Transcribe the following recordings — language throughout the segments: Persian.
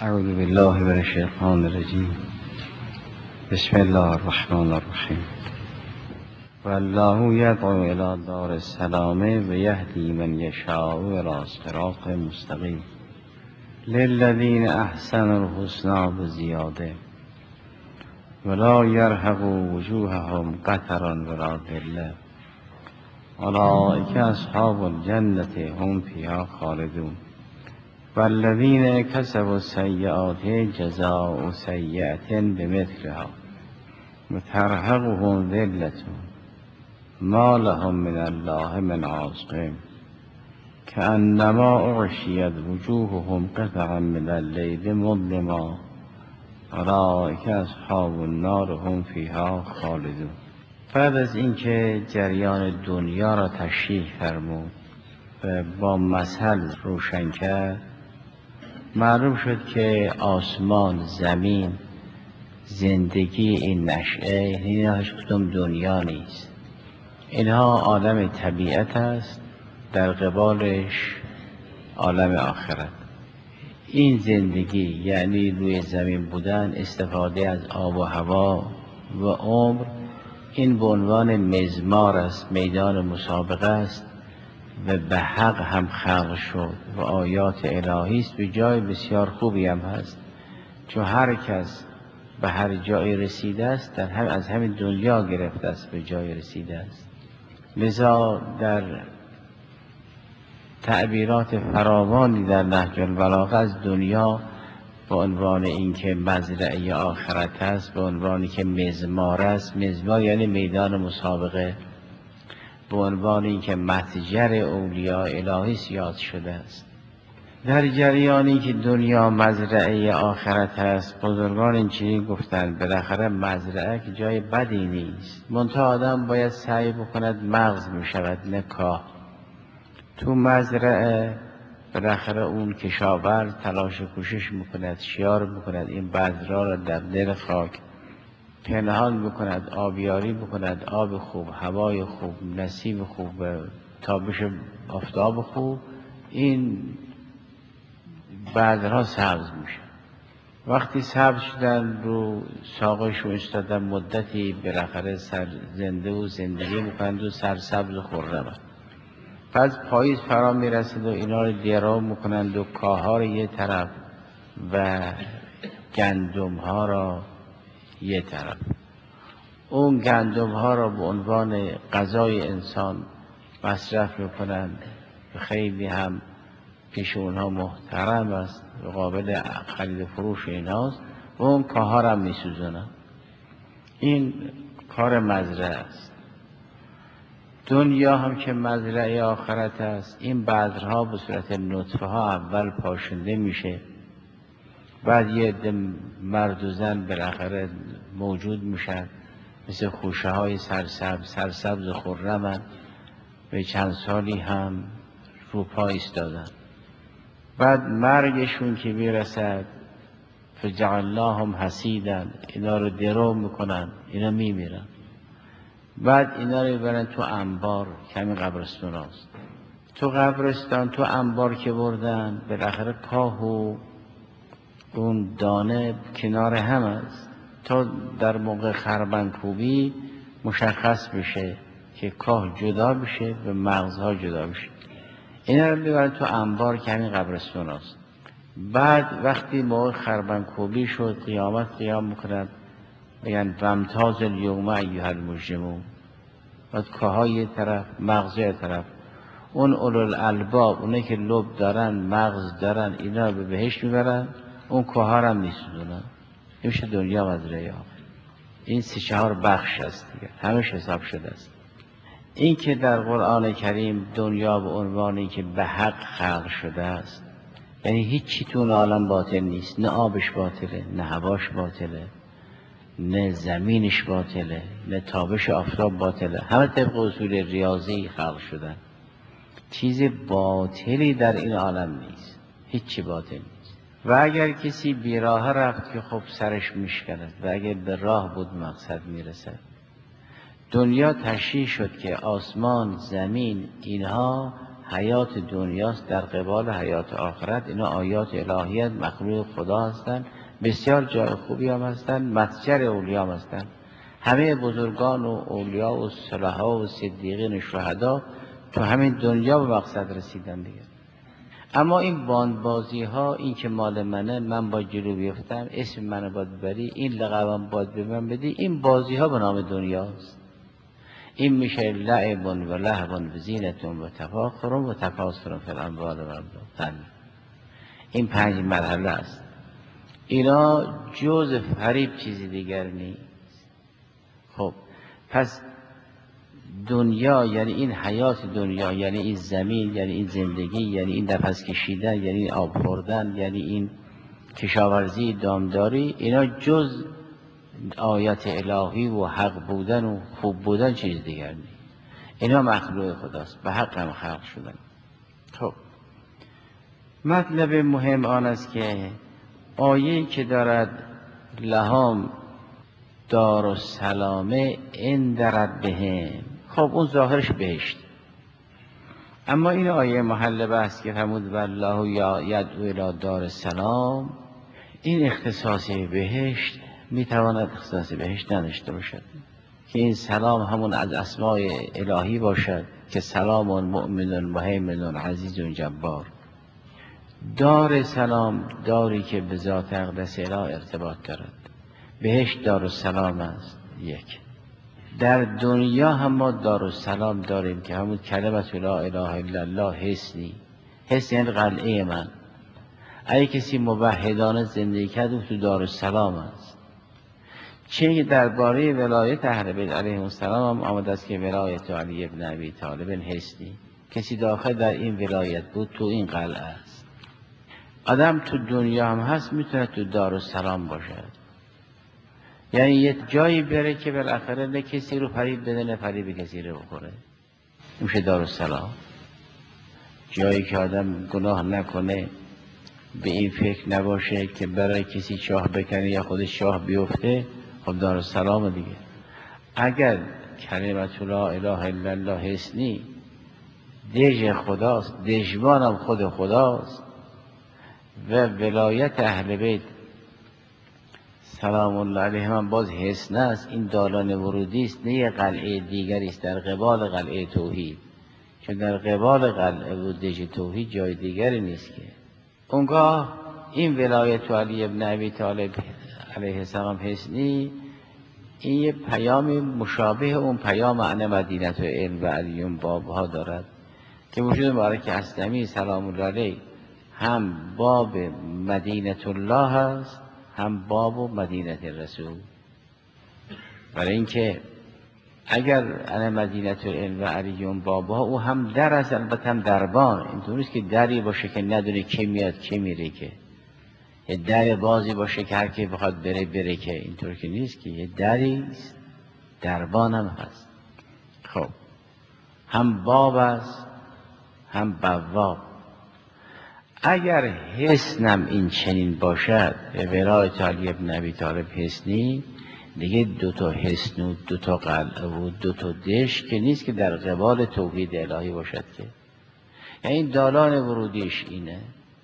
اعوذ بالله من الشیطان الرجیم. بسم الله الرحمن الرحیم. والله یدعو الی دار السلام و یهدی من یشاء الی صراط مستقیم. للذین احسنوا الحسنی بزیاده ولا یرهق وجوههم قتر ولا ذله اولئک اصحاب الجنة هم فیها خالدون. والذین کسبوا السیئات جزاء سیئة بمثلها وترهقهم ذلة ما لهم من الله من عاصم کأنما اغشیت وجوههم قطعا من الليل مظلما اولئک اصحاب النار هم فیها خالدون. بعد از اینکه جریان دنیا را تشریح فرمود و با مثل روشن کرد، معلوم شد که آسمان، زمین، زندگی این نشأه، اینها هیچ کدوم دنیا نیست. اینها عالم طبیعت است، در قبالش عالم آخرت. این زندگی یعنی روی زمین بودن، استفاده از آب و هوا و عمر، این به عنوان مزمار است، میدان مسابقه است و به حق هم خلق شد و آیات الهی است. به جای بسیار خوبی هم هست، چون هر کس به هر جای رسیده است از همین دنیا گرفته است به جای رسیده است. لذا در تعبیرات فراوانی در نهج البلاغه از دنیا به عنوان اینکه مزرعه آخرت است، به عنوانی که مزمار است، مزمار یعنی میدان مسابقه، به عنوان اینکه متجر اولیاء الهی یاد شده است. در جریانی که دنیا مزرعه آخرت است، بزرگان اینجوری گفتند بالاخره مزرعه که جای بدی نیست، منتها آدم باید سعی بکند مغز میشود نه کاه. تو مزرعه بالاخره اون کشاورز تلاش و کوشش میکند، شیار میکند، این بذرها را در دل خاک پنهان بکند، آبیاری بکند، آب خوب، هوای خوب، نسیم خوب، تابش آفتاب خوب، این بذرها سبز میشه. وقتی سبز شدن رو ساقش ایستادن مدتی، بالاخره سر زنده و زندگی میکنند و سرسبز و خرم. پس پاییز فرا میرسید و اینا رو درو میکنند و کاها رو یه طرف و گندم ها را یه طرف. اون گندم ها را به عنوان غذای انسان مصرف میکنند و خیلی هم پیش اونها محترم است و قابل خرید و فروش ایناست و اون کاها را میسوزونند. این کار مزرعه است. دنیا هم که مزرعه آخرت است، این بذرها به صورت نطفه ها اول پاشنده میشه، بعد یه عده مرد و زن بالاخره موجود میشن، مثل خوشه های سرسبز خرمن، به چند سالی هم رو پا ایستادن. بعد مرگشون که میرسد فجعلناهم حصیدا، اینا رو درو میکنن، اینا میمیرن. بعد اینا رو ببرن تو انبار، کمی قبرستون هست، تو قبرستان تو انبار که بردن، بالاخره کاه و اون دانه کنار هم است تا در موقع خربنکوبی مشخص بشه که کاه جدا بشه و مغزها جدا بشه. اینا رو ببرن تو انبار که همین قبرستون هست. بعد وقتی موقع خربنکوبی شد، قیامت قیام میکنند، بگن وامتاز الیوم ایها المجرمون، بعد کاها یه طرف، مغز یه طرف. اون اولوالالباب، اونه که لب دارن، مغز دارن، اینا رو به بهشت میبرن، اون کاها رو هم میسوزونن. میشه دنیا مزرعه آخرت. این 3-4 بخش است دیگه، همش حساب شده است. این که در قرآن کریم دنیا به عنوانی که به حق خلق شده است، یعنی هیچی تو اون عالم باطل نیست، نه آبش باطله، نه هواش باطله، نه زمینش باطله، نه تابش آفتاب باطله، همه طبق اصول ریاضی خلق شدن. چیز باطلی در این عالم نیست، هیچی باطل نیست. و اگر کسی بیراه رفت که خب سرش میشکند، و اگر به راه بود مقصد میرسد. دنیا تشریح شد که آسمان، زمین، اینها حیات دنیاست در قبال حیات آخرت. اینا آیات الهیات، مخلوق خدا هستند، بسیار جای خوبی هم هستند، متجر اولیاء هم هستند. همه بزرگان و اولیاء و صلحا و صدیقین و شهدا تو همین دنیا به مقصد رسیدن دیگه. اما این باندبازی ها، این که مال منه، من با جلو بیفتم، اسم منو باید ببری، این لقبم باید به من بدی، این بازی ها به نام دنیاست. این میشه لعب و لهو و زینت و تفاخر و تکاثر فی الاموال والأولاد. این 5 مرحله است. اینا جز فریب چیزی دیگر نیست. خب پس دنیا یعنی این حیات دنیا، یعنی این زمین، یعنی این زندگی، یعنی این نفس کشیدن، یعنی این آب خوردن، یعنی این کشاورزی، دامداری، اینا جز آیات الهی و حق بودن و خوب بودن چیز دیگر نیست. اینا مخلوق خداست، به حق هم خلق شدن. خب مطلب مهم آن است که آیه‌ای که دارد لهم دار السلامه عند ربهم، خب اون ظاهرش بهشت. اما این آیه محل بحث که فرمود والله یدعو الی دار السلام، این اختصاص بهشت میتواند اختصاص بهشت نداشته باشد، که این سلام همون از اسماء الهی باشد که سلام مؤمن مهیمن عزیز جبار. دار سلام، داری که به ذات اقدس اله ارتباط دارد. بهشت دارالسلام است. یک در دنیا هم ما دارالسلام داریم که همون کلمت لا اله الا الله حسنی، حس یعنی قلعه من. اگه کسی موحدانه زندگی کرد او تو دارالسلام است. چه درباره ولایت اهل بیت علیهم السلام هم آمده است که ولایت علی ابن ابی طالب حسنی، کسی داخل در این ولایت بود تو این قلعه است. آدم تو دنیا هم هست میتونه تو دارالسلام باشد، یعنی یه جایی بره که بالاخره نه کسی رو فریب بده نه فریب کسی رو بخوره، میشه دارالسلام. جایی که آدم گناه نکنه، به این فکر نباشه که برای کسی شاه بکنه یا خودش شاه بیفته، خب دارالسلام دیگه. اگر کلمت لا اله الا الله حسنی دژ خداست، دژمانم خود خداست، و ولایت اهل بیت سلام الله علیهم هم باز حسن است، این دالان ورودی است، نه یه قلعه دیگری است در قبال قلعه توحید، که در قبال قلعه و دژ توحید جای دیگری نیست. که اونگاه این ولایت علی ابن ابی طالب علیه السلام حسنی، این یه پیام مشابه اون پیام انا مدینت و علم و علیون بابها دارد که وجود مبارک اسلمی سلام الله علیه هم باب مدینت الله هست، هم باب و مدینت رسول. برای اینکه اگر انا مدینت العلم و علیون بابها، او هم در است، البته هم دربان. اینطور نیست که دری باشه که ندونه کی میاد کی میره، که یه در بازی باشه که هر کی بخواد بره که اینطور که نیست، که یه دری دربان هم هست. خب هم باب است هم بواب. اگر حسنم این چنین باشد، ولایت علی ابن ابی طالب حسنی، دیگه 2 حسن و 2 قلعه و 2 دژ که نیست که در قبال توحید الهی باشد، که یعنی این دالان ورودیش اینه.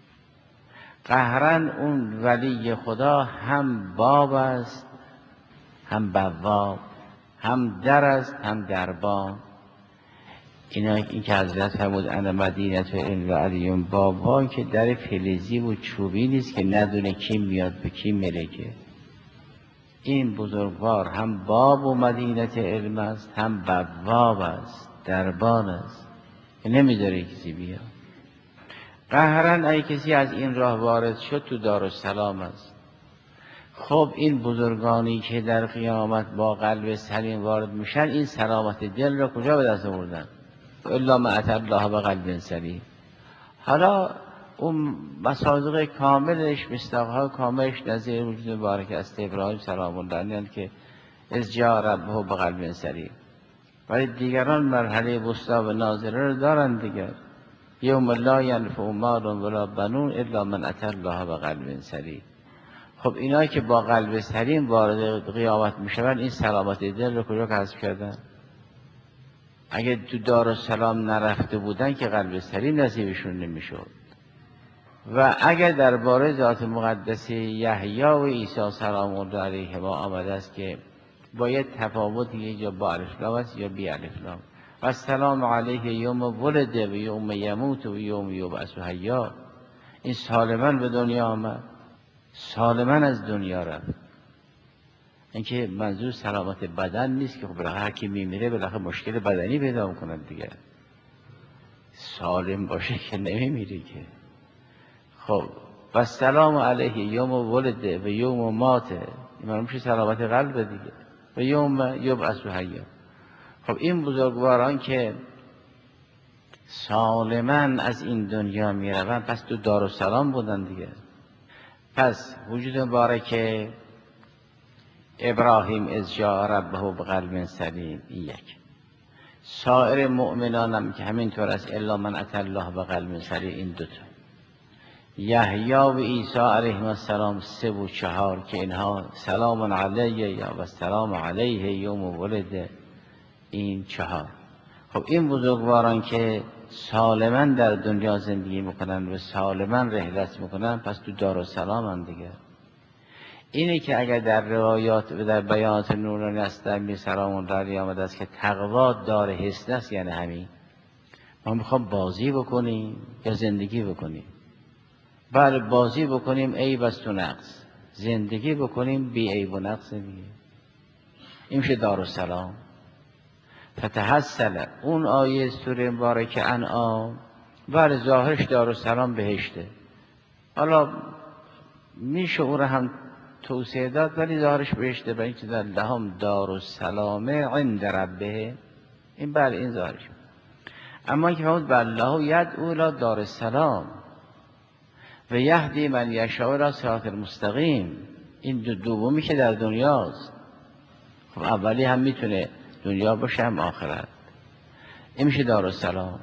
قهرن اون ولی خدا هم باب است هم بواب، هم در است هم دربان. این که حضرت فرمود انا مدینت و علم و علیون بابها، که در فلزی و چوبی نیست که ندونه کی میاد به کی ملکه. این بزرگوار هم باب و مدینت علم است، هم بواب است، دربان است، که نمیذاره کسی بیاد. قهرن ای کسی از این راه وارد شد تو دارالسلام است. خب این بزرگانی که در قیامت با قلب سلیم وارد میشن، این سلامت دل را کجا به دست آوردن؟ الا ما اتى الله بقلب سلیم. حالا اون مصادیق کاملش، مصداق‌های کاملش نظیر وجود مبارک است ابراهیم سلام الله علیه که از جاء ربه بقلب سلیم. ولی دیگران مرحله وسطی و ناظره رو دارن دیگر. یوم لا ینفع مال ولا بنون الا من اتى الله بقلب سلیم. خب اینایی که با قلب سلیم وارد قیامت میشن، این سلامت دل رو کجا کسب کردن؟ اگه تو دارالسلام نرفته بودن که قلب سلیم نصیبشون نمیشد. و اگر درباره ذات مقدس یحیی و عیسی سلام الله علیهما آمده است که باید تفاوت یه جا با الف لام است یا بی الف لام. و السلام علیه یوم ولد و یوم یموت و یوم یبعث حیا. این سالما به دنیا آمد، سالما از دنیا رفت. اینکه منظور سلامت بدن نیست که خب بالاخره هر کی میمیره بالاخره مشکل بدنی پیدا میکنه دیگه، سالم باشه که نمیمیره که. خب و السلام علیه یوم ولد و یوم مات، این میشه سلامت قلب دیگه، و یوم یبعث حیا. خب این بزرگواران که سالما از این دنیا میروند پس تو دارالسلام بودن دیگه. پس وجود مبارک ابراهیم از جاء ربه بقلب سلیم، این یک. سایر مؤمنان هم که همینطور است، الا من اتى الله بقلب سلیم، این دوتا. یحیی و عیسی علیهم السلام 3 و 4 که اینها سلام علیه و سلام علیه یوم ولد، این 4. خب این بزرگواران که سالما در دنیا زندگی میکنن و سالما رحلت میکنن پس تو دارالسلام هم دیگه. اینه که اگر در روایات و در بیانات نورانی است در می سلام الله علیه آمده است که تقوا دار حسن است، یعنی همین ما میخوام بازی بکنیم یا زندگی بکنیم. بله بازی بکنیم عیب است و نقص، زندگی بکنیم بی عیب و نقص دیگه. این میشه دارالسلام. فتحصل اون آیه سوره مبارکه انعام، بله ظاهرش دارالسلام بهشته، حالا میشه اون رو هم توسعه داد ولی ظاهرش بهشته، برای اینکه در لهم دارالسلام عند ربه، این بله این ظاهرش. اما که فرمود والله یدعو الی دارالسلام و یهدی من یشاء الی صراط المستقیم، این دومی که در دنیاست. خب اولی هم میتونه دنیا باشه هم آخرت، این میشه دارالسلام.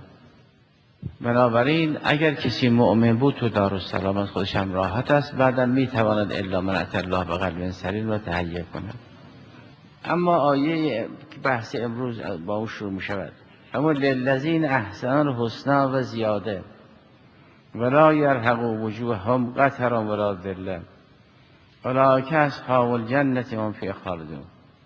بنابراین اگر کسی مؤمن بود تو دارالسلام از خودش هم راحت است، بعدم میتواند الا من اتى الله بقلب سلیم را تهیه کند. اما آیه بحث امروز با او شروع میشود، اما للذین احسنوا الحسنی و زیاده ولا یرهق وجوههم قتر ولا ذله اولئک اصحاب الجنة هم فیها خالدون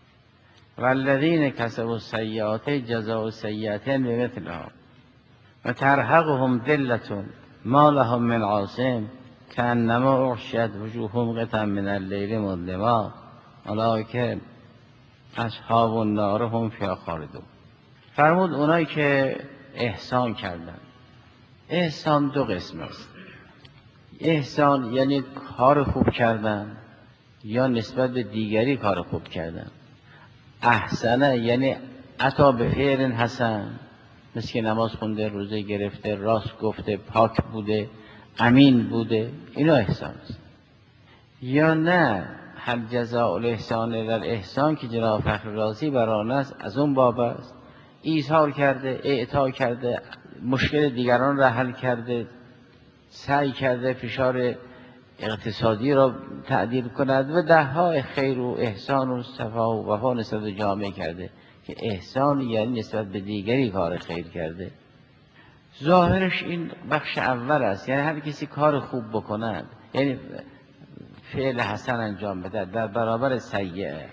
والذین کسبوا السیئات جزاء سیئة بمثلها و ترهقهم ذلة ما لهم من عاصم کانما اغشیت وجوههم قطعا من الليل مظلما اولئک اصحاب النار هم فیها خالدون. فرمود اونایی که احسان کردن. احسان 2 قسم است. احسان یعنی کار خوب کردن یا نسبت به دیگری کار خوب کردن. احسنه یعنی عطا به فعل حسن، مثل که نماز خونده، روزه گرفته، راست گفته، پاک بوده، امین بوده، اینا احسان است. یا نه هل جزاء الاحسان الا الاحسان که جناب فخر رازی بر آن است، از اون باب است. ایثار کرده، اعطا کرده، مشکل دیگران را حل کرده، سعی کرده فشار اقتصادی را تعدیل کند و ده‌ها خیر و احسان و صفا و وفا نسبت به جامعه کرده، که احسان یعنی نسبت به دیگری کار خیر کرده. ظاهرش این بخش اول است، یعنی هر کسی کار خوب بکند، یعنی فعل حسن انجام بده در برابر سیئه،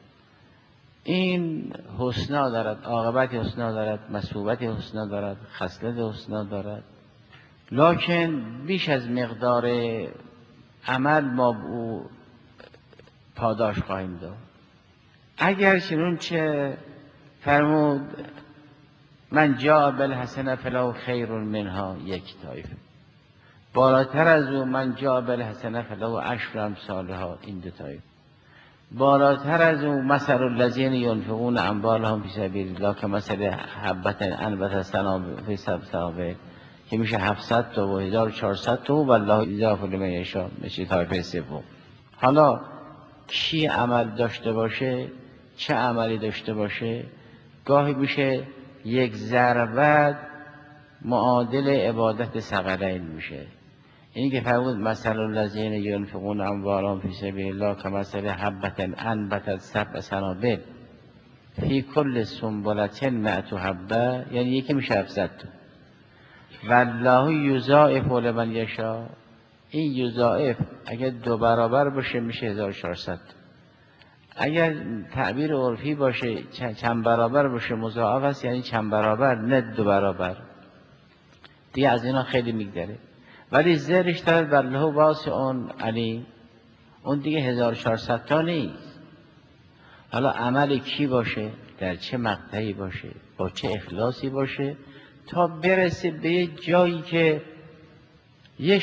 این حسنا دارد، عاقبت حسنا دارد، مثوبت حسنا دارد، خصلت حسنا دارد. لکن بیش از مقدار عمل ما او پاداش خواهیم داد. اگر چنون چه فرمود من جاء بالحسنة فله خیر منها، یک طایفه. بالاتر از او من جاء بالحسنة فله 10 امثالها، این 2 طایفه. بالاتر از او مثل الذین ينفقون اموالهم فی سبیل الله کمثل حبة انبتت فی سبع سنابل، که میشه 700 تا و 1400 تا، والله یضاعف لمن یشاء، میشه طایفه سوم. حالا کی عمل داشته باشه، چه عملی داشته باشه، گاهی میشه 1 ضربت معادل عبادت ثقلین میشه. این که فرمود مثل الذین ينفقون اموالهم فی سبیل الله کمثل حبة انبتت 7 سنابل، فی کل سنبلة مئة حبه، یعنی یکی میشه 700 تا. والله یضاعف لمن یشاء، این یضاعف اگر 2 برابر باشه میشه 1400 تا. اگر تعبیر عرفی باشه چند برابر باشه مضاعف است، یعنی چند برابر نه 2 برابر دیگه، از اینا خیلی میگذره. ولی زرش دارد والله واسع علیم، اون دیگه 1400 تا نیست. حالا عمل کی باشه، در چه مقطعی باشه، با چه اخلاصی باشه، تا برسه به یه جایی که یه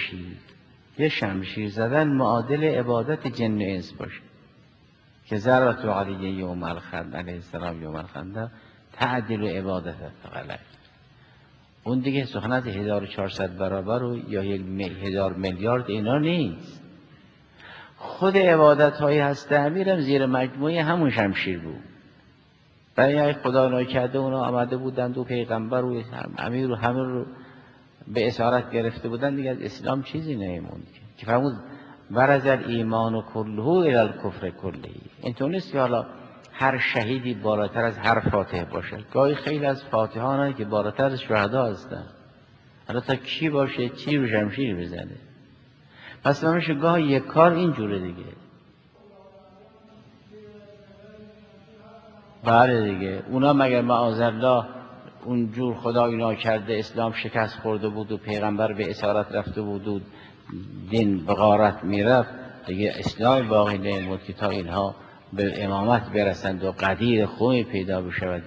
شمشیر زدن معادل عبادت جن و انس باشه، که ذرت علیه یوم الخندق علیه السلام یوم الخندق تعدیل عبادت فقط. اون دیگه سخنت 1400 برابر و یا 1000 میلیارد اینا نیست. خود عبادت های هست امیرم زیر مجموعه همون شمشیر بود. برای خدا ناکرده اونا آمده بودند و پیغمبر و امیر و همه رو به اسارت گرفته بودند دیگه، از اسلام چیزی نمیموند که فرمود برز الایمان و کله الی الکفر کله. اینطور نیست که حالا هر شهیدی بالاتر از هر فاتح باشه، گاهی خیلی از فاتحان که بالاتر از شهدا هستند، حالا تا کی باشه چی رو شمشیر بزنه. پس نمیشه گاهی یک کار اینجوره دیگه. بله دیگه، اونا مگر معاذالله اونجور خدای ناکرده اسلام شکست خورده بود و پیغمبر به اسارت رفته بود و دین به غارت میرفت دیگه، اسلام باقی نمیموند که تا اینها به امامت برسند و قدیر خوبی پیدا بشود.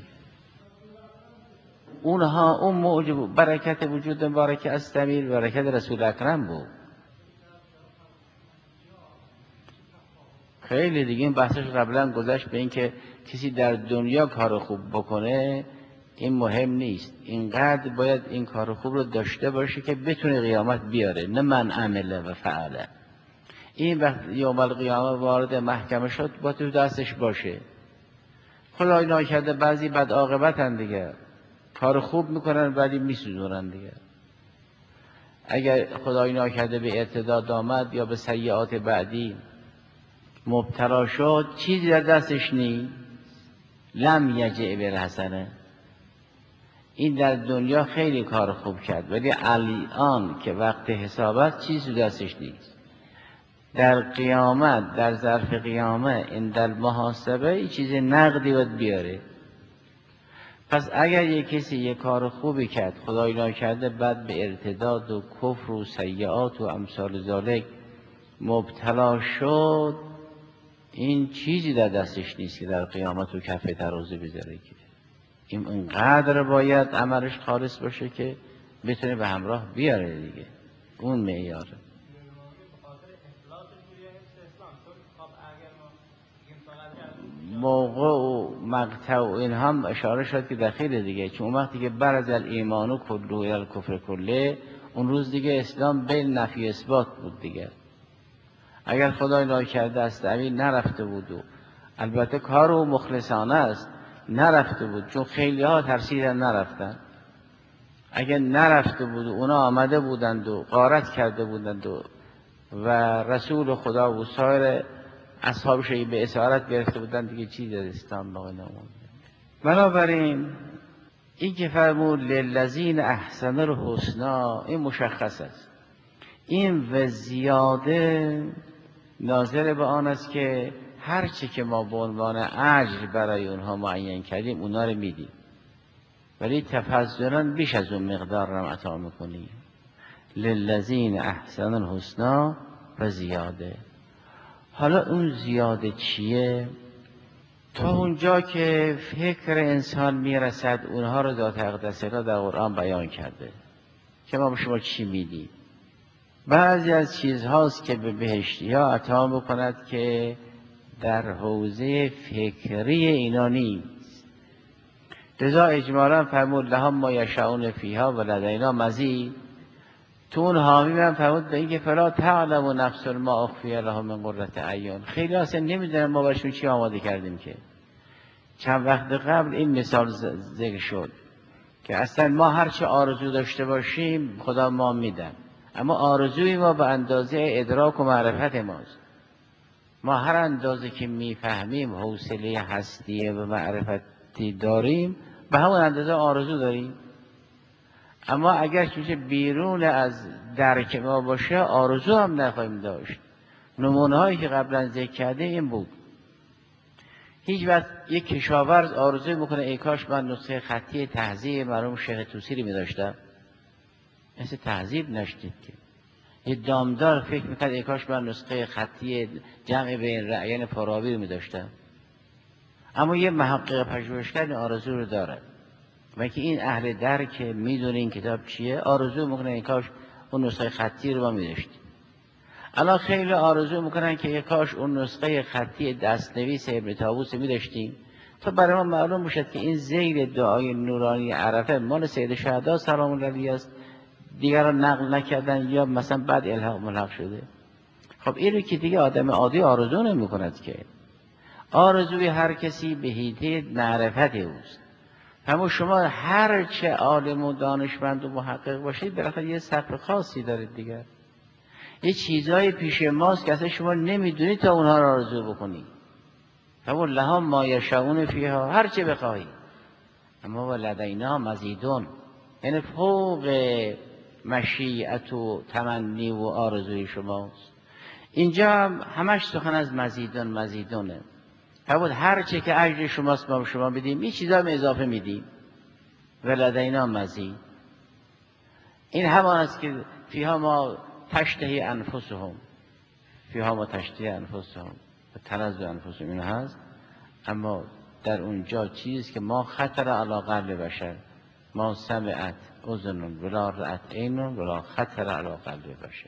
اونها اون موجب برکت وجود مبارک استمیر برکت رسول اکرم بود. خیلی دیگه این بحثش قبلا گذشت به این که کسی در دنیا کار خوب بکنه این مهم نیست، اینقدر باید این کار خوب رو داشته باشه که بتونه قیامت بیاره، نه من عمله و فعله. این وقت یوم القیامه وارد محکمه شد با تو دستش باشه. خدای ناکرده بعضی بد عاقبتن دیگه، کار خوب میکنن ولی میسوزونن دیگه. اگر خدای ناکرده به ارتداد آمد یا به سیئات بعدی مبتلا شد چیزی در دستش نیست، لم یجع بالحسنه. این در دنیا خیلی کار خوب کرد ولی الان که وقت حساب است چیزی دستش نیست. در قیامت در ظرف قیامت این در محاسبه این چیز نقدی باید بیاره. پس اگر یک کسی یک کار خوبی کرد خدای ناکرده بعد به ارتداد و کفر و سیئات و امثال ذالک مبتلا شد، این چیزی در دستش نیست که در قیامت و کف ترازو بذاره. که این اینقدر باید عملش خالص باشه که بتونه به همراه بیاره دیگه، اون معیاره. موقع و مقطع و این هم اشاره شد که دخیل دیگه، چون وقتی که برز الایمان و کله الی الکفر کله، اون روز دیگه اسلام بین نفی اثبات بود دیگه. اگر خدای ناکرده است امین نرفته بود و البته کار و مخلصانه است نرفته بود، چون خیلی ها ترسیدن نرفتن. اگر نرفته بود و اونا آمده بودند و غارت کرده بودند و رسول خدا و سایر اصحابش به اسارت گرفته بودند دیگه چیزی از اسلام باقی نموند. بنابراین این که فرمود للذین احسنوا الحسنی این مشخص است. این و زیاده ناظر به آن است که هر چی که ما به عنوان اجر برای اونها معین کردیم اونا رو میدیم، ولی تفضلا بیش از اون مقدار رو عطا میکنیم. للذین احسنوا الحسنی و زیاده. حالا اون زیاده چیه؟ تا اونجا که فکر انسان میرسد اونها رو ذات اقدس را در قرآن بیان کرده که ما به شما چی میدیم. بعضی از چیزهاست که به بهشتی ها عطا میکند که در حوزه فکری اینا نیست. لذا اجمالا فرمود لهم ما یشاءون فیها و لدینا مزید. تو اون حامی هم فرمود به این که فلا تعلم نفس ما اخفی لهم من قرة اعین. خیلی اصلا نمیدونن ما برشون چی آماده کردیم. که چند وقت قبل این مثال ذکر شد که اصلا ما هرچه آرزو داشته باشیم خدا ما میدن، اما آرزوی ما به اندازه ادراک و معرفت ماست. ما هر اندازه که میفهمیم حوصله هستی و معرفتی داریم به همون اندازه آرزو داریم. اما اگر چیزی بیرون از درک ما باشه آرزو هم نخواهیم داشت. نمونه هایی که قبلا ذکر کرده این بود. هیچ وقت یک کشاورز آرزو میکنه ای کاش من نسخه خطی تهذیب مرحوم شیخ طوسی رو می‌داشتم. مثل تهذیب نشدید که. یه دامدار فکر میکرد ای کاش من نسخه خطی جمع بین رأیان فارابی رو می‌داشتم. اما یه محقق پژوهشگر این آرزو رو داره. و که این اهل درک میدونه این کتاب چیه، آرزو میکنه ای کاش اون نسخه خطی رو ما می‌داشتیم. الان خیلی آرزو میکنن که یک کاش اون نسخه خطی دستنویس ابن طاووس می‌داشتیم تا برای ما معلوم بشد که این ذیل دعای نورانی عرفه مال سید شهدا سلام الله علیه است، دیگران نقل نکردن یا مثلا بعد الحاق ملحق شده. خب این رو که دیگه آدم عادی آرزو نمی‌کند که. آرزوی هر کسی به حیطه معرفت اوست. اما شما هر چه عالم و دانشمند و محقق باشید بالاخره یه سطح خاصی دارید دیگه. یه چیزای پیش ماست که اصلا شما نمیدونید تا اونها رو آرزو بکنید. همون لهم ما یشاؤون فیها، هر چه بخواهید. اما ولدینا مزیدون، یعنی فوق مشیت و تمنی و آرزوی شماست. اینجا هم همش سخن از مزیدونه. همون هر چه که اجر شماست ما به شما بدیم، این چیزا هم اضافه میدیم. ولدینا مزید. این همان است که فیها ما تشتهی انفسهم، فیها ما تشتهی انفسهم و تلذ انفسهم، این هست. اما در اونجا چیزی که ما خطر علی قلب بشر، ما سمعت اذن ولا رأت عین ولا خطر علی قلب بشر.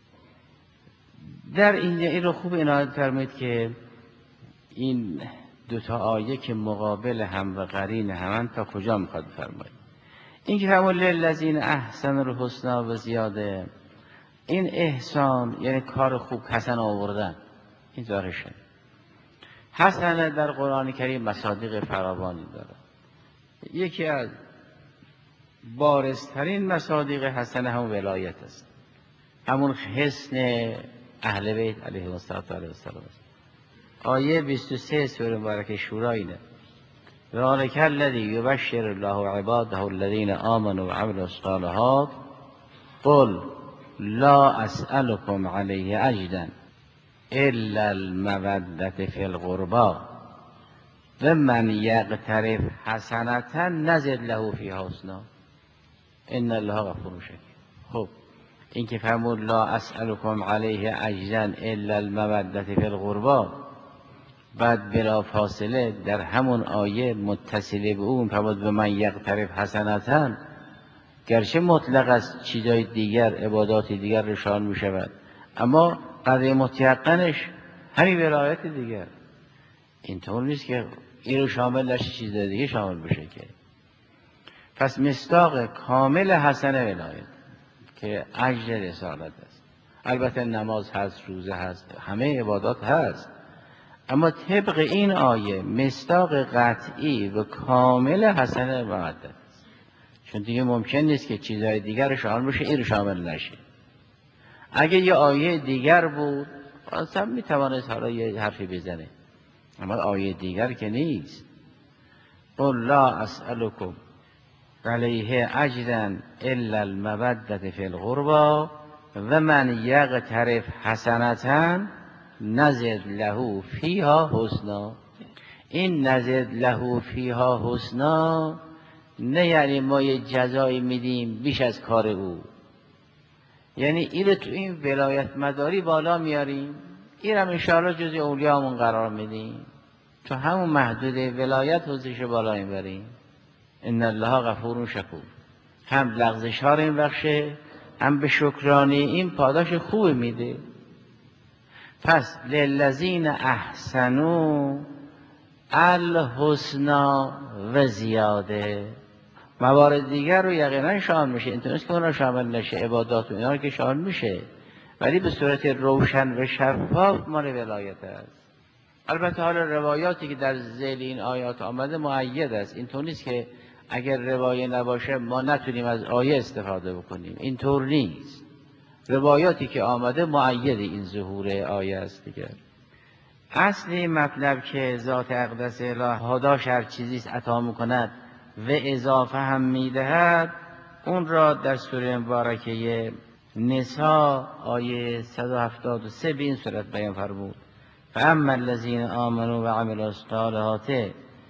در اینجا این رو خوب عنایت فرمایید که این دوتا آیه که مقابل هم و قرین همن تا کجا میخواد فرمایید. این که فرمود للذین احسنوا الحسنی و زیاده، این احسان یعنی کار خوب، حسن آوردن، این ظاهرشه. حسن در قرآن کریم مصادیق فراوانی داره. یکی از بارزترین مصادیق حسن هم ولایت است، همون حسن اهل بیت علیهم السلام است. آیه 23 سوره مبارکه شورا اینه: ذالک الذی یبشر الله عباده الذین آمنوا وعملوا الصالحات قل لا اسألكم علیه اجرا الا المودة فی القربى و من یقترف حسنة نزد له فیها حسنا ان الله غفور شکور. خب این که فرمود لا اسألكم علیه اجرا الا المودة فی القربى، بعد بلا فاصله در همون آیه متصله به اون فرمود و من یقترف حسنة، گرچه مطلق است چیزای دیگر، عبادات دیگر رشان می شود، اما قضیه متیقنش همین ولایت دیگر. اینطور نیست که این رو شامل نشه چیز دیگه شامل بشه که. پس مصداق کامل حسن ولایت که اجر رسالت است. البته نماز هست، روزه هست، همه عبادات هست، اما طبق این آیه مصداق قطعی و کامل حسن ولایت است. چون دیگه ممکن نیست که چیزهای دیگر رو شامل بشه این رو شامل نشه. اگه یه آیه دیگر بود اصلا میتوانست حالا یه حرفی بزنه، اما آیه دیگر که نیست. قل لا اسألكم علیه اجرا الا المودة فی القربى و من یقترف حسنة نزد له فیها حسنا. این نزد له فیها حسنا نه یعنی ما یه جزایی میدیم بیش از کار او، یعنی این تو این ولایت مداری بالا میاریم، این هم انشاءالله جز اولیامون قرار میدیم، تو همون محدود ولایت حضورش بالا میبریم. ان الله غفور شکور. هم لغزش ها رو این بخشه، هم به شکرانه این پاداش خوب میده. پس للذین احسنوا الحسنی و زیاده. موارد دیگر رو یقینا شامل میشه، این نیست که اونا شامل نشه، عبادات و اینا که شامل میشه، ولی به صورت روشن و شفاف مال ولایت است. البته حالا روایاتی که در ذیل این آیات آمده مؤید است، اینطور نیست که اگر روایه نباشه ما نتونیم از آیه استفاده بکنیم، اینطور نیست. روایاتی که آمده مؤید این ظهور آیه است دیگر. اصلی مطلب که ذات اقدس اله پاداش هر چیزی است عطا میکند و اضافه هم میدهد، اون را در سوره مبارکه نساء آیه 173 به این صورت بیان فرمود: فاما الذین آمنوا و عملوا الصالحات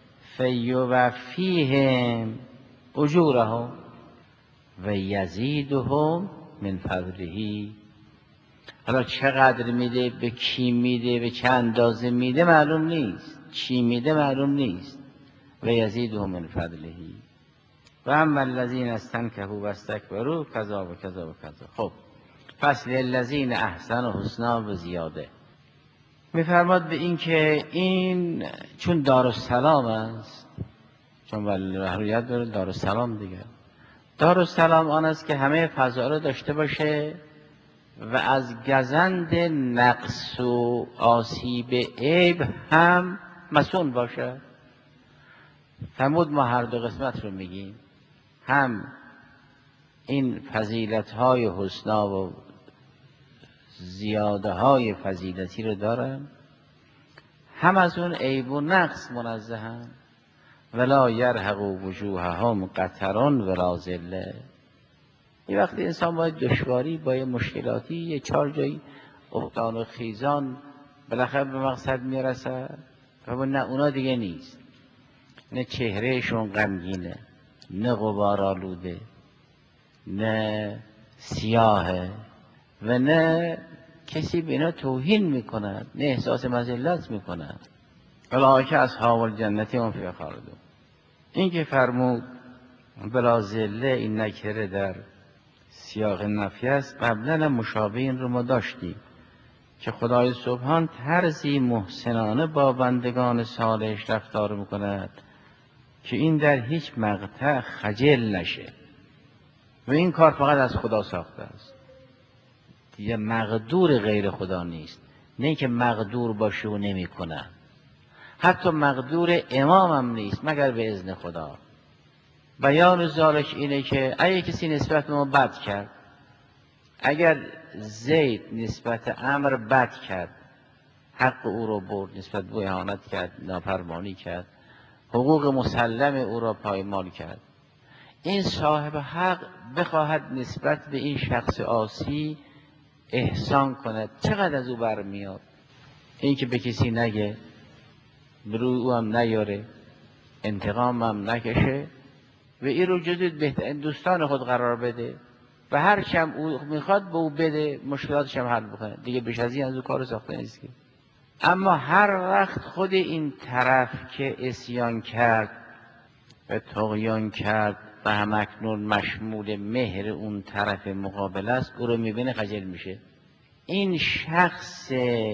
فیوفیهم اجورهم و یزیدهم من فضله. حالا چقدر میده، به کی میده، به چه اندازه میده معلوم نیست، چی میده معلوم نیست. و یزیدهم من فضله و اما الذین استنکفوا و استکبروا کذا و کذا و کذا. خب پس للذین احسنوا الحسنی و زیاده. میفرماد به این که این چون دارالسلام است، چون ولیت داره دارالسلام دیگه، دارالسلام آن است که همه فضائل رو داشته باشه و از گزند نقص و آسیب عیب هم مسئول باشه. فرمود ما هر دو قسمت رو میگیم، هم این فضیلت های حسنا و زیاده های فضیلتی رو دارن، هم از اون عیب و نقص منزهن. ولا یرهق وجوههم قتر ولا ذله. یه وقتی انسان باید دشواری، باید مشکلاتی، یه چار جایی افتان و خیزان بالاخره به مقصد میرسه، و نه اونا دیگه نیست، نه چهرهشون غمگینه، نه غبار آلوده، نه سیاهه، و نه کسی به اینا توهین میکند، نه احساس مذلت میکند. اولئک اصحاب الجنة هم فیها خالدون. این که فرمود بلا ذله، این نکره در سیاق نفی است. قبلا مشابه این رو ما داشتیم که خدای سبحان طرزی محسنانه با بندگان صالحش رفتار میکند که این در هیچ مقطع خجل نشه، و این کار فقط از خدا ساخته است، یه مقدور غیر خدا نیست. نه که مقدور باشه و نمی کنه، حتی مقدور امام هم نیست مگر به اذن خدا. بیان ذالک اینه که اگه کسی نسبت به ما بد کرد، اگر زید نسبت امر بد کرد، حق او رو برد، نسبت به او اهانت کرد، نافرمانی کرد، حقوق مسلم او را پایمال کرد، این صاحب حق بخواهد نسبت به این شخص عاصی احسان کند، چقدر از او برمیاد؟ این که به کسی نگه، روی او هم نیاره، انتقام هم نکشه، و این رو جزو بهترین دوستان خود قرار بده و هر چم او میخواد به او بده، مشکلاتش هم حل بکنه دیگه. بیش از این از او کار ساخته نیست که. اما هر وقت خود این طرف که عصیان کرد و طغیان کرد و همکنون مشمول مهر اون طرف مقابل است، او رو میبینه خجل میشه. این شخص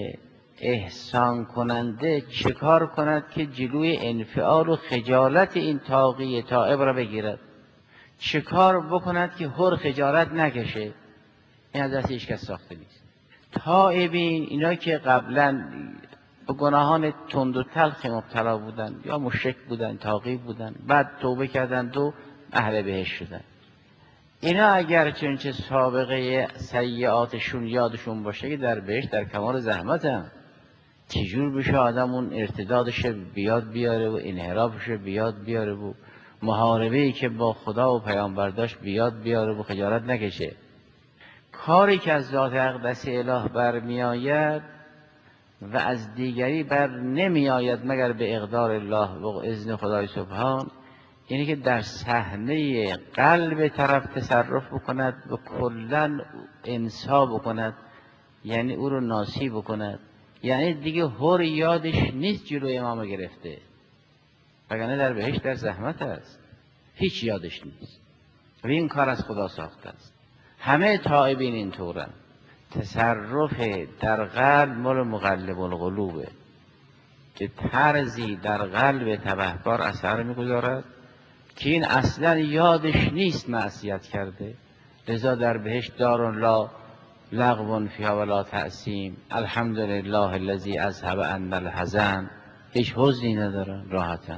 احسان کننده چه کار کند که جلوی انفعال و خجالت این طاغی تائب را بگیرد؟ چه کار بکند که هر خجالت نکشه؟ این از دست هیچ کس ساخته نیست. تائبین، اینا که قبلا به گناهان تند و تلخ مبتلا بودن، یا مشرک بودن، طاغی بودن، بعد توبه کردند و اهل بهشت شدن، اینا اگر چنچه سابقه سیئاتشون یادشون باشه که در بهشت در کمال زحمت هم، چجور بشه آدم اون ارتدادش بیاد بیاره و انحرافش بیاد بیاره و محاربه‌ای که با خدا و پیامبر داشت بیاد بیاره و خجالت نکشه. کاری که از ذات اقدس اله برمی آید و از دیگری بر نمی آید مگر به اقدار الله و اذن خدای سبحان، اینه که در صحنه قلب طرف تصرف بکند و کلاً انسا بکند، یعنی او رو ناسی بکند، یعنی دیگه هر یادش نیست جلوی امام گرفته، وگرنه در بهشت در زحمت است، هیچ یادش نیست. و این کار از خدا ساخته است. همه تائبین این طورن. تصرف در قلب مال مقلب القلوبه که طرزی در قلب تبهکار اثر میگذارد که این اصلا یادش نیست معصیت کرده، لذا در بهشت دار لا لغو فیها ولا تأثیم، الحمدلله الذی اذهب عنا الحزن، هیچ حزنی ندارن، راحتن.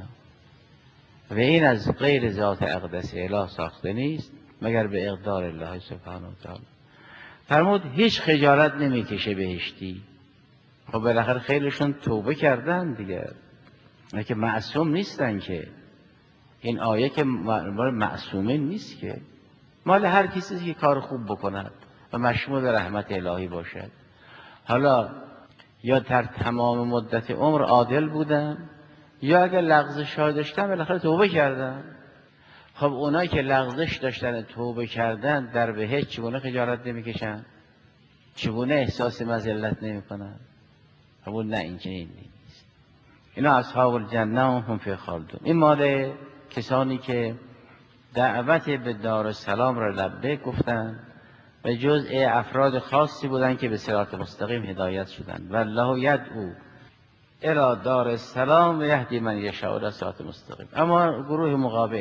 و این از غیر ذات اقدس اله ساخته نیست مگر به اقدار الله سبحانه و تعالی. فرمود هیچ خجالت نمیکشه بهشتی، خب بالاخره خیلیشون توبه کردن دیگه، نه که معصوم نیستن که. این آیه که مال معصومین نیست که، مال هر کسی که کار خوب بکند و مشمول رحمت الهی باشد. حالا یا در تمام مدت عمر عادل بودن، یا اگر لغزش ها داشتن بالاخره توبه کردن. خب اونایی که لغزش داشتن توبه کردن در بهشت چگونه خجالت نمیکشن؟ چگونه احساس مذلت نمیکنن؟ خب نه، این چنین نیست. اینا اصحاب الجنه هم فی خالدون. این مال کسانی که دعوت به دارالسلام را لبیک گفتن و جزء افراد خاصی بودن که به صراط مستقیم هدایت شدند. والله یدعو الی دار السلام و یهدی من یشاء الی صراط مستقیم. اما گروه مقابل،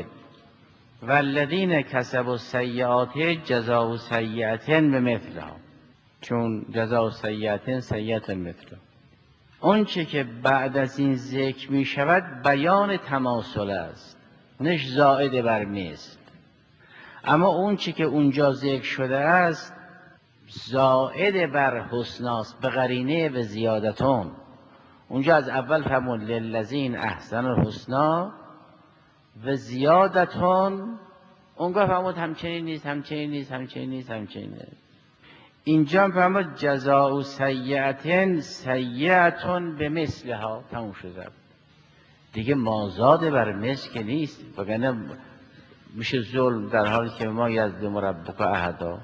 والذین کسبوا السیئات جزاء سیئة بمثلها، چون جزاء سیئة سیئة مثلها. اون چه که بعد از این ذکر می شود بیان تماثل است، نش زائد بر مثل. اما اون چه که اونجا ذکر شده است زائد بر حسناست، به قرینه به زیادتون. اونجا از اول فرمود للذین احسن الحسنا و زیادتون، اونجا فرمود همچنین نیست، همچنین نیست، همچنین نیست، همچنین نیست. اینجا فرمود جزاء سیئة سیئة بمثلها، تموم شده دیگه. مازاد بر مثل که نیست، وگرنه میشه ظلم، در حالی که ما یظلم ربک احدا،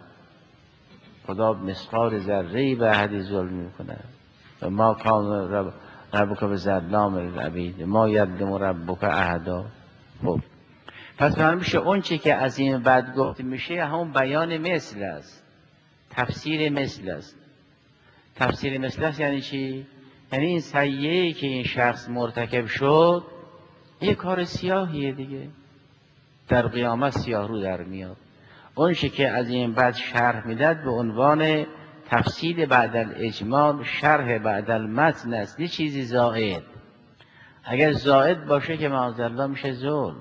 خدا مثقال ذره‌ای به احدی ظلم میکنه و ما کان ربک بظلام للعبید، ما یظلم ربک احدا. خب پس معلوم میشه اون چی که از این بعد گفته میشه همون بیان مثل است، تفسیر مثل است. تفسیر مثل است یعنی چی؟ یعنی این سیئه‌ای که این شخص مرتکب شد یه کار سیاهیه دیگه، در قیامت سیاه رو در میاد. اون چی که از این بعد شرح میداد به عنوان تفصیل بعد الاجمال، شرح بعد المتن است، نه چیزی زائد. اگر زائد باشه که معاذالله میشه ظلم.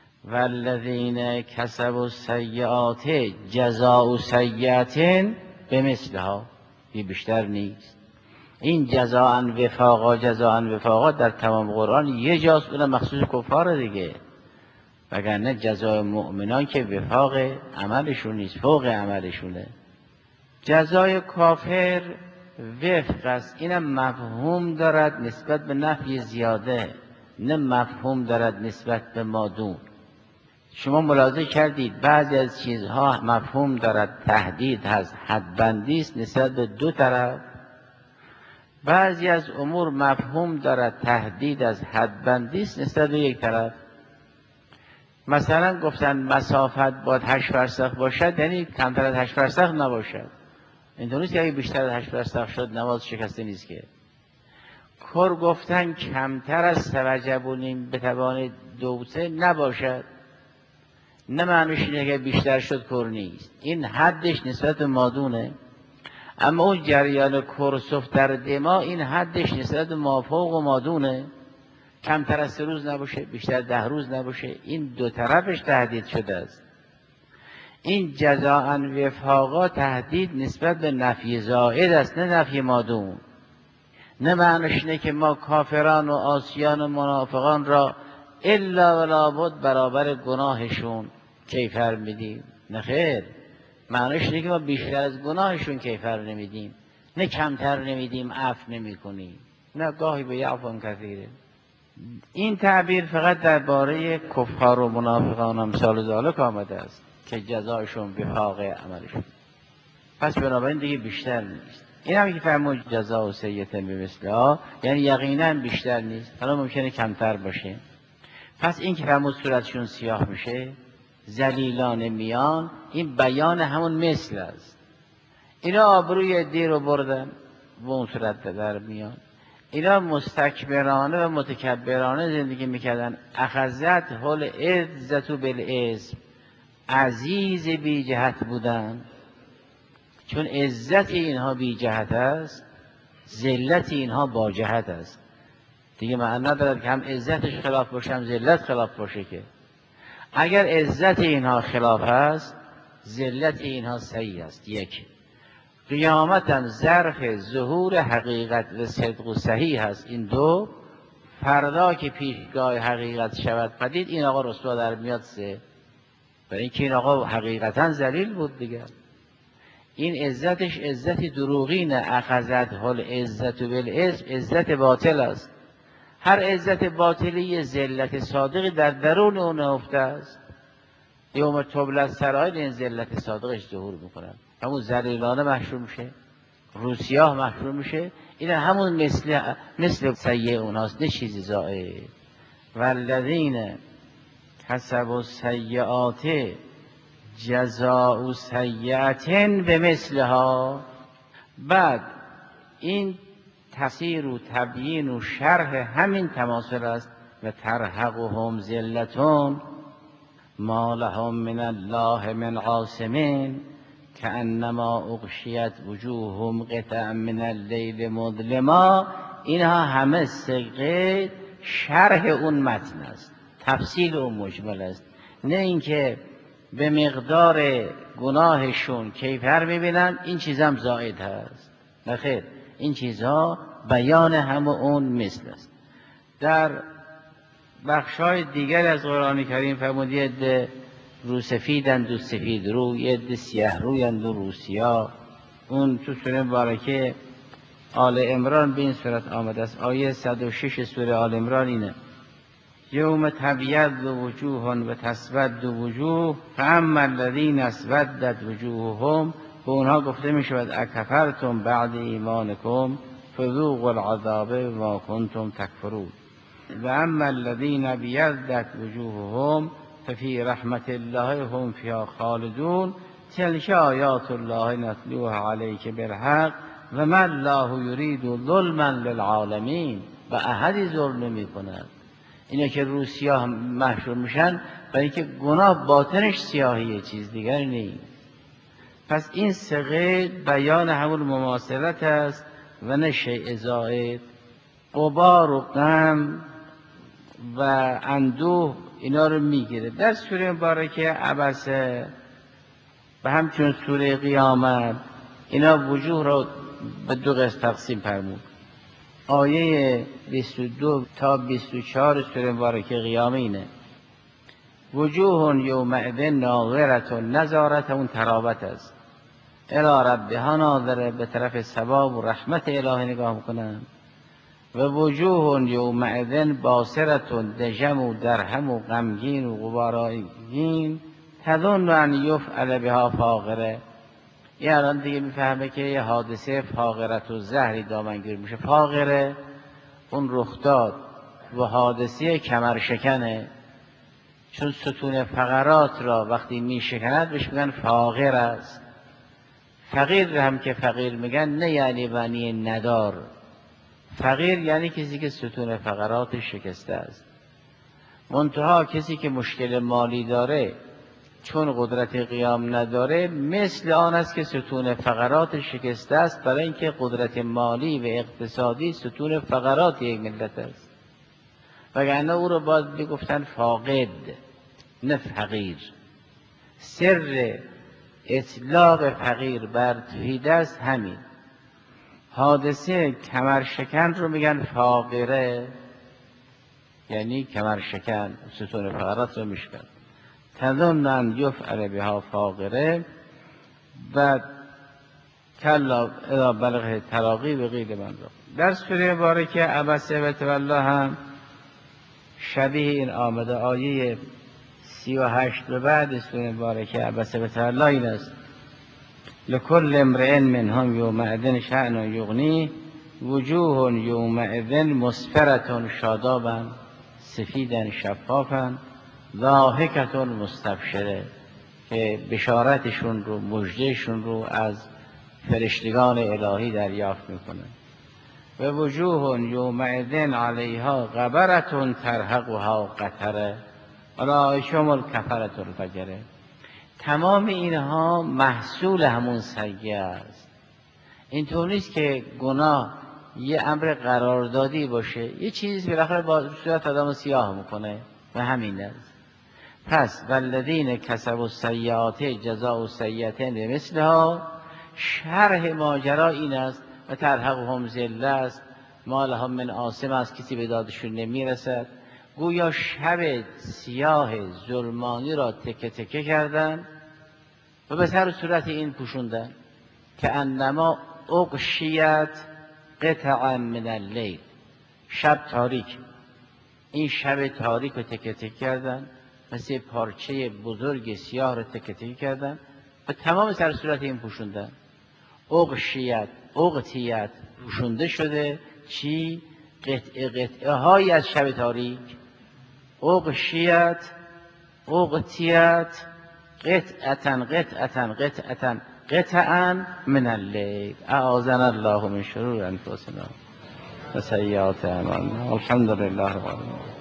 والذین کسبوا السیئات جزاء سیئة بمثلها، یه بیشتر نیست. این جزاء وفاقا، جزاء وفاقا در تمام قرآن یه جاست، اونم مخصوص کفار دیگه، وگرنه جزای مؤمنان که وفاق عملشون نیست، فوق عملشونه. جزای کافر وفق است، اینم مفهوم دارد نسبت به نفی زیاده، نه مفهوم دارد نسبت به مادون. شما ملاحظه کردید بعضی از چیزها مفهوم دارد تهدید هست، حدبندی است نسبت به دو طرف. بعضی از امور مفهوم دارد تهدید از حدبندی است نسبت به یک طرف. مثلا گفتن مسافت باید 8 فرسخ باشد، یعنی کمتر از 8 فرسخ نباشد. اینطور نیست که اگه بیشتر از 8 فرسخ شد نماز شکسته نیست که. کر گفتن کمتر از 3 وجبونیم به توان 2 نباشد، نه معنیش اینه که بیشتر شد کر نیست، این حدش نسبت به مادونه. اما اون جریان کرسف در دما این حدش نسبت به مافوق و مادونه، کمتر از 3 روز نباشه، بیشتر 10 روز نباشه، این دو طرفش تهدید شده است. این جزاء وفاقا تهدید نسبت به نفی زائد است، نه نفی مادون. نه معنیش اینه که ما کافران و عاصیان و منافقان را الا ولا بد برابر گناهشون کیفر میدیم، نه خیر. معنیش اینه که ما بیشتر از گناهشون کیفر نمیدیم، نه کمتر نمیدیم، عفو نمیکنیم، نه گاهی به یعفو کثیره. این تعبیر فقط درباره کفار و منافقان و امثال ذالک آمده است که جزایشون وفاق عملشون. پس بنابراین دیگه بیشتر نیست. این هم که فرمود جزاء سیئة بمثلها یعنی یقینا بیشتر نیست، حالا ممکنه کمتر باشه. پس این که فرمود صورتشون سیاه میشه، ذلیلان میان، این بیان همون مثل است. اینا آبروی دی رو بردن و اون صورت در میان. اینا مستکبرانه و متکبرانه زندگی میکردن. اخذت حال عزت بالاسم، عزیز بی جهت بودن. چون عزت اینها بی جهت است، ذلت اینها با جهت است. دیگه معنی ندارد که هم عزتش خلاف باشه هم ذلت خلاف باشه. که اگر عزت اینها خلاف است، ذلت اینها صحیح است. یک قیامت هم ظرف ظهور حقیقت و صدق و صحیح هست. این دو فردا که پیشگاه حقیقت شود پدید، این آقا رسوا در میاد سه. برای اینکه این آقا حقیقتا ذلیل بود دیگر. این عزتش عزت دروغینه، اخذته العزت بالاسم، عزت باطل است. هر عزت باطلی یه ذلت صادقی در درون اون نهفته است. یوم تبلی السرائر این ذلت صادقش ظهور میکنن، همون ذلیلانه محشور میشه، روسیاه محشور میشه. این همون مثل سیئ اوناست، نه چیزی زائد. والذین کسبوا السیئات جزاء سیئة بمثلها. بعد این تفسیر و تبیین و شرح همین تماثل است. و ترهقهم ذلتون ما لهم من الله من عاصم کانما اغشیت وجوههم قطعا من اللیل مظلما. اینها همه صیغه شرح اون متن است، تفصیل اون مجمل است، نه اینکه به مقدار گناهشون کیفر میبینن این چیز هم زائد هست. نخیر، این چیزها بیان همه اون مثل است. در بخشای دیگر از قرآن کریم فرمود یه عده روسفیدند و سفید رو، یه عده سیاه رویند و روسیا. اون تو سوره مبارکه آل عمران به این صورت آمده است. آیه 106 سوره آل عمران اینه: یوم تبیض وجوه و تسود وجوه فاما الذین اسودت وجوههم، به اونها گفته می شود اکفرتم بعد ایمانکم فذوقوا العذاب بما کنتم تکفرون. و اما الذین ابیضت وجوههم ففی رحمت الله هم فیها خالدون تلک آیات الله نتلوها علیک بالحق و ما الله یرید ظلما للعالمین. و احدی ظلم نمی کند. اینا که رو سیاه محشور میشن برای اینکه گناه باطنش سیاهیه، چیز دیگری نیست. پس این صیغه بیان همون مماثلت است و نه شیء زائد. غبار و غم و اندوه اینا رو میگیره. در سوره مبارکه عبسه و همچون سوره قیامت اینا وجوه رو به دو قسم تقسیم فرمود. آیه 22 تا 24 سوره مبارکه قیامه اینه: وجوه یومئذ ناظرة، نظارت اون تراوت است، الی ربها ناظره، به طرف ثواب و رحمت الهی نگاه میکنن. و وجوه یومئذ باسرة، دژم و درهم و غمگین و غبارآگین، تظن ان یفعل بها فاقره. این الان دیگه میفهمه که یه حادثه فاقرت و زهری دامنگیر میشه. فاقره اون رخداد و حادثه کمرشکنه، چون ستون فقرات را وقتی میشکند بهش میگن فاقر است. فقیر هم که فقیر میگن نه یعنی معنی ندار، فقیر یعنی کسی که ستون فقرات شکسته است. منتها کسی که مشکل مالی داره چون قدرت قیام نداره، مثل آن است که ستون فقرات شکسته است، برای اینکه قدرت مالی و اقتصادی ستون فقرات یک ملت است. وگرنه او رو باید بگفتن فاقد نه فقیر. سر اطلاق فقیر بر توحید است همین. حادثه کمرشکن رو میگن فاقره، یعنی کمرشکن، ستون فقرات رو میشکن. تظن ان یفعل بها فاقره و کلا اذا بلغ تراقی به غیر من را. در سوره مبارکه عبسه و تولی هم شبیه این آمده. آیه 38 به بعد سوره مبارکه عبسه و تولی این است: لکل امرئ منهم یومئذ شأن یغنیه وجوه یومئذ مسفرة شادابا سفیدا شفافا ضاحکة مستبشره، که بشارتشون رو، مژدهشون رو از فرشتگان الهی دریافت میکنن. و وجوه یومئذ علیها غبرة ترهقها قتره اولئک الکفرة الفجره. تمام اینها محصول همون سیئه است. اینطور نیست که گناه یه امر قراردادی باشه، یه چیزی بالاخره با صورت آدم سیاه میکنه و همین است. پس والذین کسبوا السیئات جزاء سیئة بمثلها، شرح ماجرا این است و ترهقهم ذله است، ما لهم من عاصم است، کسی به دادشون نمیرسد. گویا شب سیاه ظلمانی را تکه تکه کردن و به سر صورت این پوشوندن که انما اغشیت قطعا من اللیل، شب تاریک، این شب تاریک رو تکه تکه کردن، مثل پارچه بزرگ سیاه رو تکه تکه کردن و تمام سر صورت این پوشوندن. اغشیت، اغتیت، پوشونده شده چی؟ قطعه قطعه های از شب تاریک. اغشیت، اغتیت، قطعتن قطعتن قطعتن قطعا من اللیل. اعاذنا الله من شرور انفسنا و سیئات اعمالنا. الحمد لله رب العالمین.